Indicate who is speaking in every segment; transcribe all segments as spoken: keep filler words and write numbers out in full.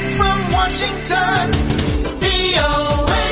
Speaker 1: Direct from Washington, V O A.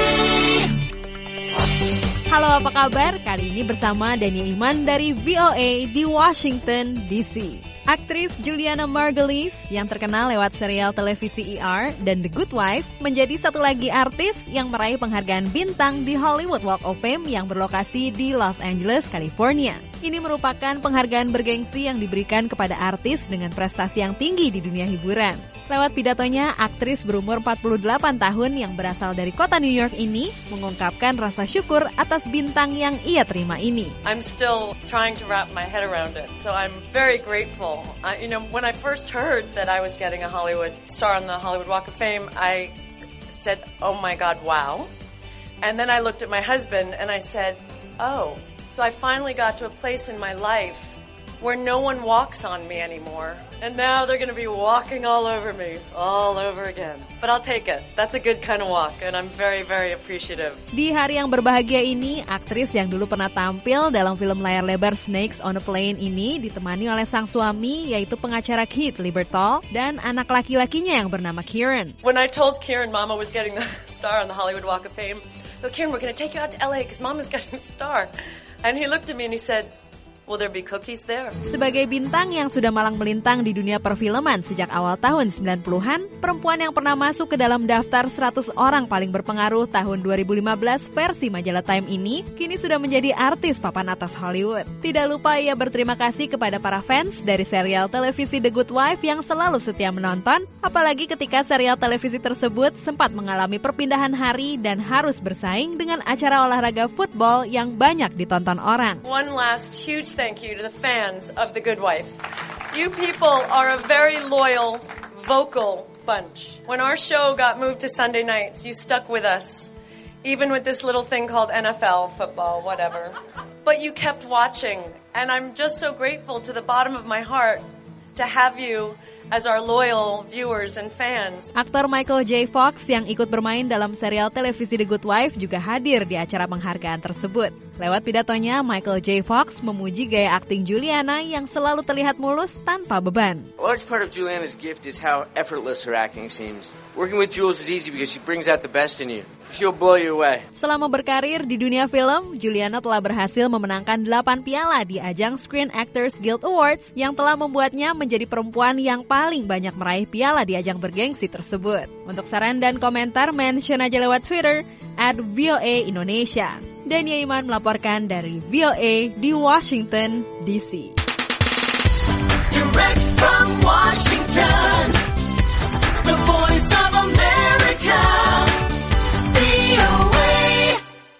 Speaker 2: Halo, apa kabar? Kali ini bersama Dania Iman dari V O A di Washington, D C. Aktris Juliana Margulies yang terkenal lewat serial televisi E R dan The Good Wife menjadi satu lagi artis yang meraih penghargaan bintang di Hollywood Walk of Fame yang berlokasi di Los Angeles, California. Ini merupakan penghargaan bergengsi yang diberikan kepada artis dengan prestasi yang tinggi di dunia hiburan. Lewat pidatonya, aktris berumur empat puluh delapan tahun yang berasal dari kota New York ini mengungkapkan rasa syukur atas bintang yang ia terima ini.
Speaker 3: I'm still trying to wrap my head around it, so I'm very grateful. Uh, you know, when I first heard that I was getting a Hollywood star on the Hollywood Walk of Fame, I said, oh my God, wow. And then I looked at my husband and I said, oh, so I finally got to a place in my life where no one walks on me anymore. And now they're going to be walking all over me, all over again. But I'll take it. That's a good kind of walk, and I'm very, very appreciative.
Speaker 2: Di hari yang berbahagia ini, aktris yang dulu pernah tampil dalam film layar lebar Snakes on a Plane ini ditemani oleh sang suami, yaitu pengacara Keith Lieberthal, dan anak laki-lakinya yang bernama Kieran.
Speaker 3: When I told Kieran Mama was getting the star on the Hollywood Walk of Fame, "Oh, Kieran, we're going to take you out to L A because Mama's getting the star." And he looked at me and he said, will there be cookies there?
Speaker 2: Sebagai bintang yang sudah malang melintang di dunia perfilman sejak awal tahun sembilan puluhan, perempuan yang pernah masuk ke dalam daftar seratus orang paling berpengaruh tahun dua ribu lima belas versi majalah Time ini, kini sudah menjadi artis papan atas Hollywood. Tidak lupa ia berterima kasih kepada para fans dari serial televisi The Good Wife yang selalu setia menonton, apalagi ketika serial televisi tersebut sempat mengalami perpindahan hari dan harus bersaing dengan acara olahraga football yang banyak ditonton orang.
Speaker 3: One last huge thank you to the fans of The Good Wife. You people are a very loyal, vocal bunch. When our show got moved to Sunday nights, you stuck with us, even with this little thing called N F L, football, whatever. But you kept watching, and I'm just so grateful to the bottom of my heart to have you as our loyal viewers and fans.
Speaker 2: Aktor Michael J. Fox yang ikut bermain dalam serial televisi The Good Wife juga hadir di acara penghargaan tersebut. Lewat pidatonya, Michael J. Fox memuji gaya akting Juliana yang selalu terlihat mulus tanpa beban.
Speaker 4: A large part of Juliana's gift is how effortless her acting seems. Working with Jules is easy because she brings out the best in you. She'll blow you away.
Speaker 2: Selama berkarir di dunia film, Juliana telah berhasil memenangkan delapan piala di ajang Screen Actors Guild Awards yang telah membuatnya menjadi perempuan yang paling banyak meraih piala di ajang bergengsi tersebut. Untuk saran dan komentar, mention aja lewat Twitter at V O A Indonesia. Dania Iman melaporkan dari V O A di Washington, D C.
Speaker 1: Direct from Washington.